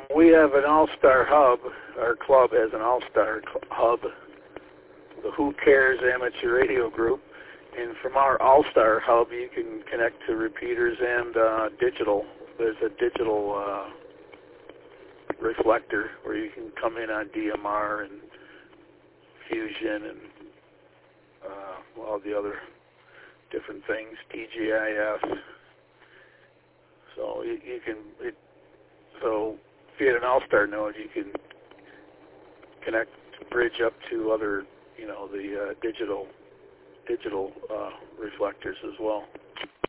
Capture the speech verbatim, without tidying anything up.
We have an all-star hub. Our club has an all-star hub, the Who Cares Amateur Radio Group. And from our all-star hub, you can connect to repeaters and uh, digital. There's a digital uh, reflector where you can come in on D M R and Fusion and uh, all the other different things, T G I F. So you, you can, it, so if you had an all-star node, you can connect, bridge up to other, you know, the uh, digital digital uh, reflectors as well.